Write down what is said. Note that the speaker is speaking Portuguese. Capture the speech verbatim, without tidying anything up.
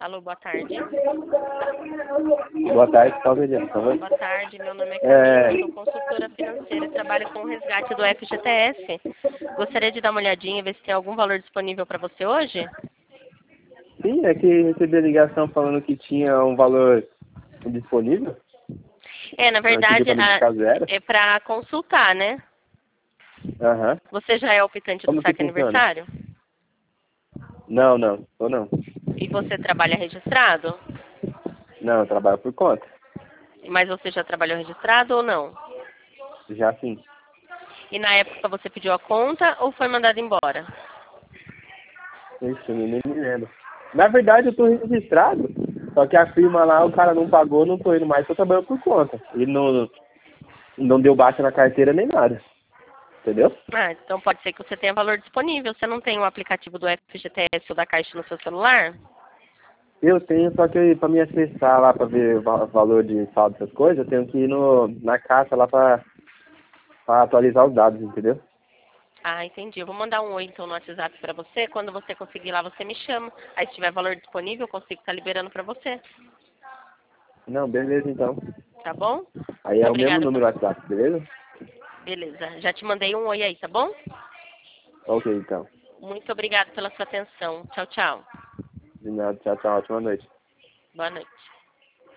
Alô, boa tarde. Boa tarde, qual que é, por favor? Boa tarde, meu nome é Camila, é... sou consultora financeira e trabalho com o resgate do F G T S. Gostaria de dar uma olhadinha e ver se tem algum valor disponível para você hoje? Sim, é que recebi a ligação falando que tinha um valor disponível. É, na verdade, a, é para consultar, né? Aham. Uhum. Você já é optante do Como que saque funciona? aniversário? Não, não, ou não. E você trabalha registrado? Não, eu trabalho por conta. Mas você já trabalhou registrado ou não? Já sim. E na época você pediu a conta ou foi mandado embora? Isso, eu nem me lembro. Na verdade, eu tô registrado, só que a firma lá, o cara não pagou, não tô indo mais, tô trabalhando por conta. Ele não, não deu baixa na carteira nem nada. Entendeu? Ah, então pode ser que você tenha valor disponível. Você não tem o aplicativo do F G T S ou da Caixa no seu celular? Eu tenho, só que para me acessar lá para ver o valor de saldo, essas coisas, eu tenho que ir no, na caixa lá para atualizar os dados, entendeu? Ah, entendi. Eu vou mandar um oi então no WhatsApp para você. Quando você conseguir lá, você me chama. Aí se tiver valor disponível, eu consigo estar liberando para você. Não, beleza então. Tá bom? Aí é o mesmo Obrigada. número WhatsApp, beleza? Beleza. Já te mandei um oi aí, tá bom? Ok, então. Muito obrigada pela sua atenção. Tchau, tchau. De nada, tchau, tchau, ótima noite. Boa noite.